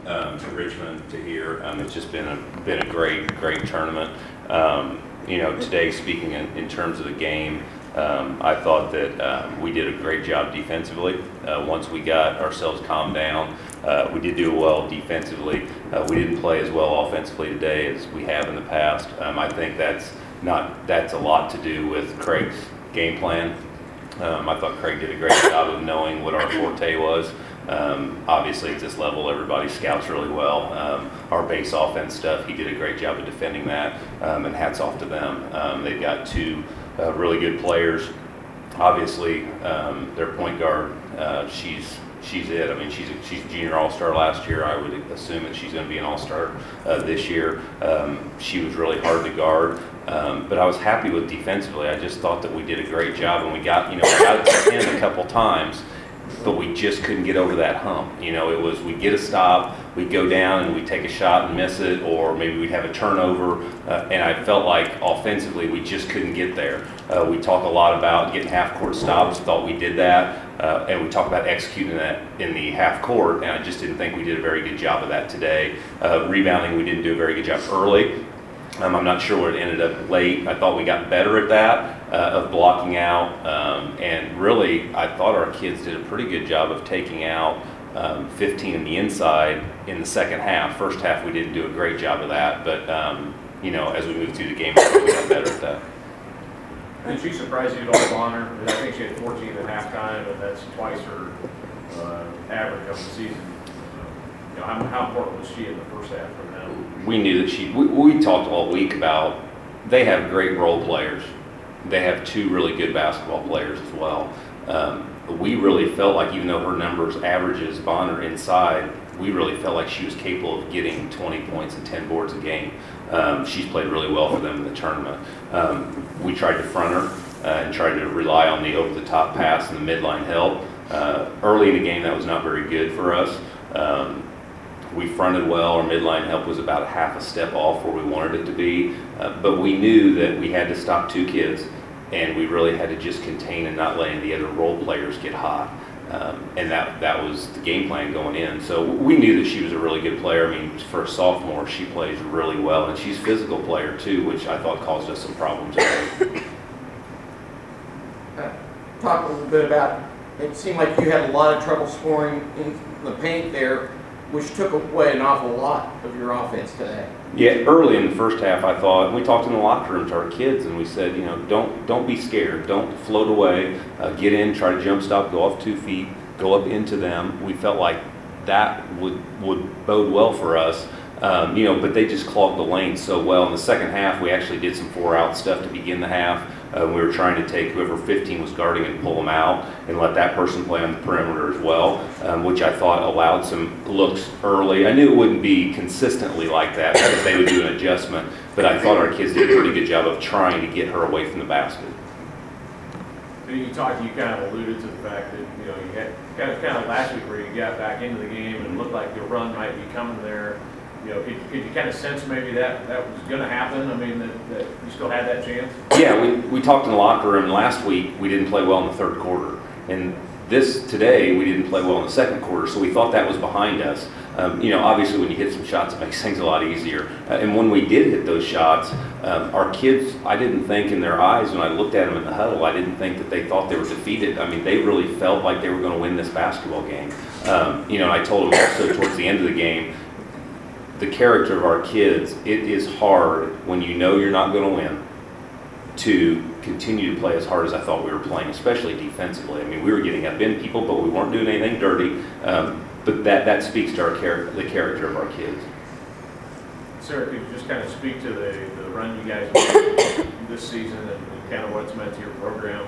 to Richmond to here. It's just been a great tournament. Today, speaking in terms of the game, I thought that we did a great job defensively. Once we got ourselves calmed down, we did do well defensively. We didn't play as well offensively today as we have in the past. I think that's a lot to do with Craig's game plan. I thought Craig did a great job of knowing what our forte was. Obviously, at this level, everybody scouts really well. Our base offense stuff, he did a great job of defending that, and hats off to them. They've got two really good players. Obviously, their point guard, she's it. I mean, she's a junior all-star last year. I would assume that she's going to be an all-star this year. She was really hard to guard. But I was happy with defensively. I just thought that we did a great job, and we got it to 10 a couple times, but we just couldn't get over that hump. It was we'd get a stop, we'd go down and we'd take a shot and miss it, or maybe we'd have a turnover, and I felt like offensively we just couldn't get there. We talk a lot about getting half-court stops, thought we did that, and we talk about executing that in the half court, and I just didn't think we did a very good job of that today. Rebounding, we didn't do a very good job early. I'm not sure what it ended up late. I thought we got better at that, of blocking out, and really I thought our kids did a pretty good job of taking out 15 in the inside in the second half. First half we didn't do a great job of that, but as we moved through the game, I think we got better at that. Did she surprise you at all, Bonner? I think she had 14 at halftime, and that's twice her average of the season. How important was she in the first half for them? We knew that we talked all week about they have great role players. They have two really good basketball players as well. We really felt like, even though her numbers averages Bonner inside, we really felt like she was capable of getting 20 points and 10 boards a game. She's played really well for them in the tournament. We tried to front her and tried to rely on the over-the-top pass and the midline help. Early in the game, that was not very good for us. We fronted well. Our midline help was about a half a step off where we wanted it to be, but we knew that we had to stop two kids, and we really had to just contain and not letting the other role players get hot. And that was the game plan going in. So we knew that she was a really good player. I mean, for a sophomore, she plays really well, and she's a physical player too, which I thought caused us some problems. Talk a little bit about, it seemed like you had a lot of trouble scoring in the paint there, which took away an awful lot of your offense today. Yeah, early in the first half, I thought, we talked in the locker room to our kids, and we said, don't be scared, don't float away, get in, try to jump stop, go off 2 feet, go up into them. We felt like that would bode well for us, but they just clogged the lane so well. In the second half, we actually did some 4-out stuff to begin the half. We were trying to take whoever 15 was guarding and pull them out and let that person play on the perimeter as well, which I thought allowed some looks early. I knew it wouldn't be consistently like that because they would do an adjustment, but I thought our kids did a pretty good job of trying to get her away from the basket. You kind of alluded to the fact that you had kind of last week where you got back into the game and it looked like the run might be coming there. Could you kind of sense maybe that was going to happen? I mean, that you still had that chance? Yeah, we talked in the locker room. Last week, we didn't play well in the third quarter. And today, we didn't play well in the second quarter, so we thought that was behind us. Obviously, when you hit some shots, it makes things a lot easier. And when we did hit those shots, our kids, I didn't think in their eyes, when I looked at them in the huddle, I didn't think that they thought they were defeated. I mean, they really felt like they were going to win this basketball game. I told them also towards the end of the game, the character of our kids, it is hard when you know you're not going to win to continue to play as hard as I thought we were playing, especially defensively. I mean, we were getting up in people, but we weren't doing anything dirty. But that speaks to the character of our kids. Sarah, could you just kind of speak to the run you guys made this season and kind of what it's meant to your program?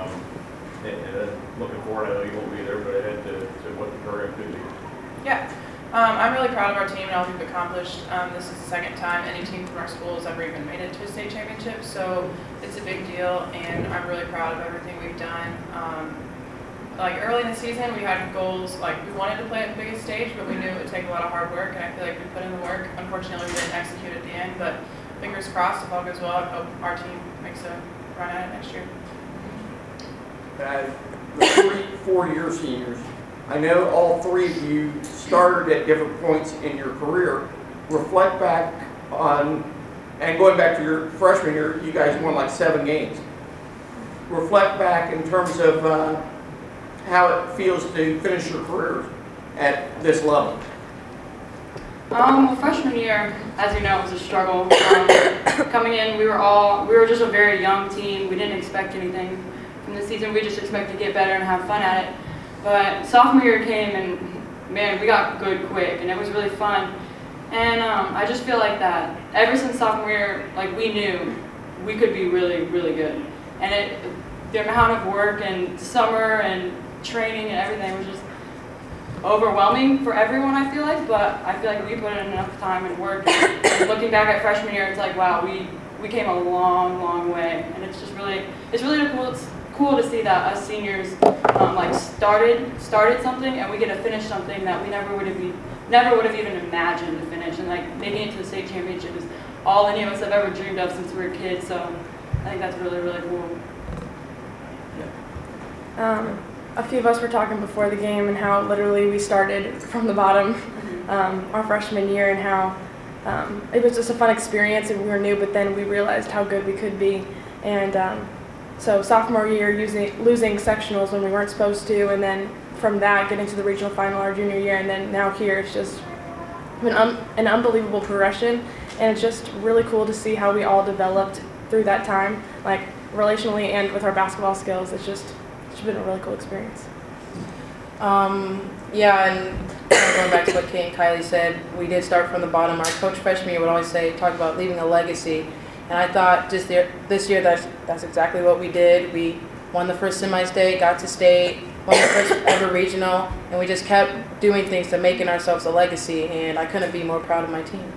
And then looking forward, I know you won't be there, but ahead to what the program could be. Yeah. I'm really proud of our team and all we've accomplished. This is the second time any team from our school has ever even made it to a state championship, so it's a big deal, and I'm really proud of everything we've done. Early in the season, we had goals, we wanted to play at the biggest stage, but we knew it would take a lot of hard work, and I feel like we put in the work. Unfortunately, we didn't execute at the end, but fingers crossed, if all goes well, I hope our team makes a run at it next year. The 4-year seniors I know all three of you started at different points in your career. Reflect back on, and going back to your freshman year, you guys won like 7 games. Reflect back in terms of how it feels to finish your career at this level. Well, freshman year, as you know, was a struggle. Coming in, we were just a very young team. We didn't expect anything from the season. We just expected to get better and have fun at it. But sophomore year came, and man, we got good quick, and it was really fun. And I just feel like that ever since sophomore year, like we knew we could be really, really good. And the amount of work and summer and training and everything was just overwhelming for everyone, I feel like, but I feel like we put in enough time and work. And looking back at freshman year, it's like, wow, we came a long, long way, and it's really cool to see that us seniors like started something, and we get to finish something that we never would have even imagined to finish, and like making it to the state championship is all any of us have ever dreamed of since we were kids. So I think that's really, really cool. A few of us were talking before the game and how literally we started from the bottom our freshman year, and how it was just a fun experience and we were new, but then we realized how good we could be. And so sophomore year, losing sectionals when we weren't supposed to, and then from that getting to the regional final our junior year, and then now here, it's just been an unbelievable progression, and it's just really cool to see how we all developed through that time, like relationally and with our basketball skills. It's been a really cool experience. Yeah, and going back to what Kate and Kylie said, we did start from the bottom. Our coach freshman year would always talk about leaving a legacy, and I thought just this year that's exactly what we did. We won the first semi-state, got to state, won the first ever regional, and we just kept doing things to making ourselves a legacy, and I couldn't be more proud of my team.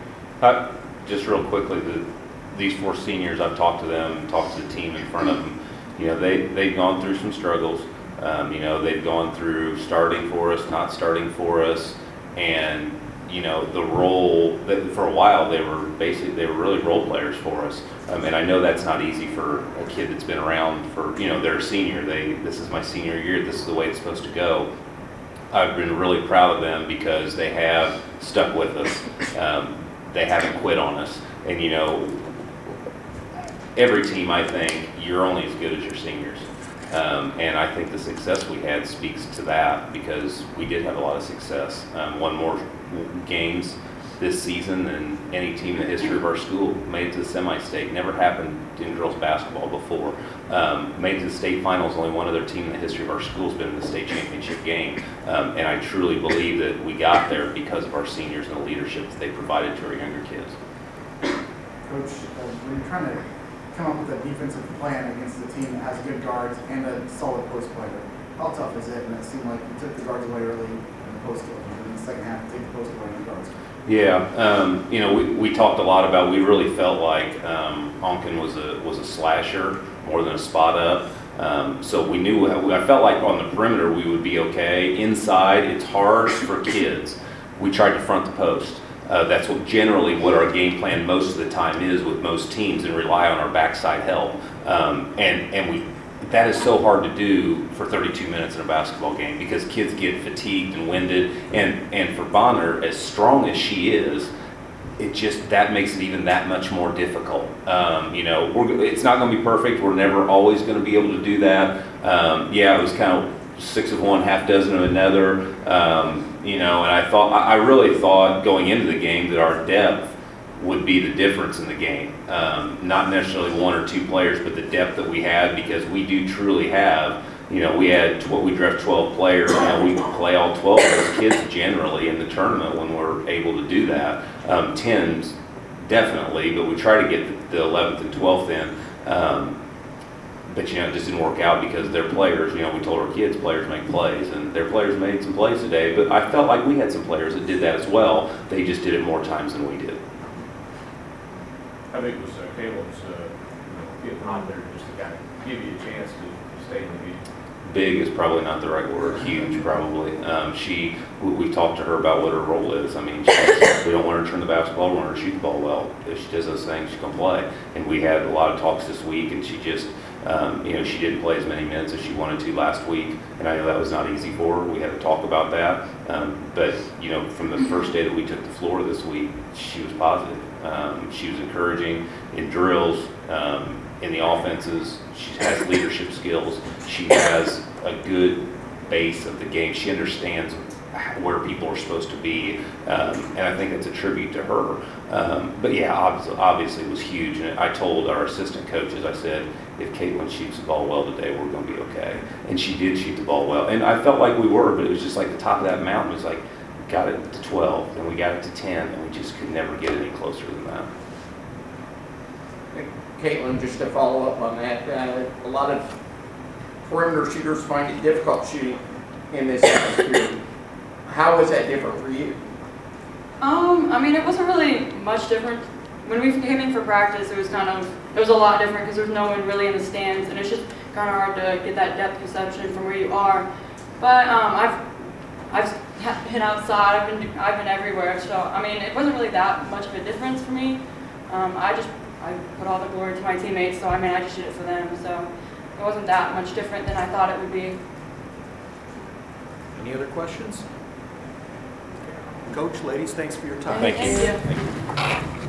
Just real quickly, these 4 seniors, I've talked to them, talked to the team in front of them. You know, they've gone through some struggles. You know, they've gone through starting for us, not starting for us, and you know, the role that for a while they were really role players for us. And I know that's not easy for a kid that's been around for, you know, they're a senior. This is my senior year. This is the way it's supposed to go. I've been really proud of them because they have stuck with us. They haven't quit on us, and you know, every team, I think, you're only as good as your seniors. And I think the success we had speaks to that, because we did have a lot of success. Won more games this season than any team in the history of our school. Made it to the semi-state. Never happened in girls basketball before. Made it to the state finals. Only one other team in the history of our school has been in the state championship game. And I truly believe that we got there because of our seniors and the leadership that they provided to our younger kids. Coach, when you're trying to come up with a defensive plan against a team that has good guards and a solid post player, how tough is it? And it seemed like you took the guards away early in the post game, and in the second half, take the post away and the guards. Yeah, you know, we talked a lot about. We really felt like Onken was a slasher more than a spot up. So we knew. I felt like on the perimeter we would be okay. Inside, it's hard for kids. We tried to front the post. That's generally what our game plan most of the time is with most teams, and rely on our backside help. That is so hard to do for 32 minutes in a basketball game, because kids get fatigued and winded. And for Bonner, as strong as she is, that makes it even that much more difficult. You know, it's not going to be perfect. We're never always going to be able to do that. Yeah, it was kind of 6 of one, half dozen of another. You know, and I really thought going into the game that our depth would be the difference in the game. Not necessarily 1 or 2 players, but the depth that we had, because we do truly have, you know, we draft 12 players. You know, we play all 12 of those kids generally in the tournament when we're able to do that. 10s definitely, but we try to get the 11th and 12th in. But, you know, it just didn't work out because their players, you know, we told our kids players make plays, and their players made some plays today. But I felt like we had some players that did that as well. They just did it more times than we did. How big was Caleb's getting hot there just to kind of give you a chance to stay in the game? Big is probably not the right word. Huge, probably. We've talked to her about what her role is. I mean, we don't want her to turn the basketball. We want her to shoot the ball well. If she does those things, she can play. And we had a lot of talks this week, and she just, She didn't play as many minutes as she wanted to last week, and I know that was not easy for her. We had to talk about that. But from the first day that we took the floor this week, she was positive. She was encouraging in drills, in the offenses. She has leadership skills. She has a good base of the game. She understands where people are supposed to be, and I think it's a tribute to her. But yeah, obviously it was huge, and I told our assistant coaches, I said, if Caitlin shoots the ball well today, we're going to be okay. And she did shoot the ball well, and I felt like we were, but it was just like the top of that mountain was like, we got it to 12, and we got it to 10, and we just could never get any closer than that. Caitlin, just to follow up on that, a lot of perimeter shooters find it difficult shooting in this atmosphere. How was that different for you? It wasn't really much different. When we came in for practice, it was a lot different because there was no one really in the stands, and it's just kind of hard to get that depth perception from where you are. But I've been outside, I've been everywhere, so it wasn't really that much of a difference for me. I put all the glory to my teammates, so I just did it for them. So it wasn't that much different than I thought it would be. Any other questions? Coach, ladies, thanks for your time. Thank you. Thank you.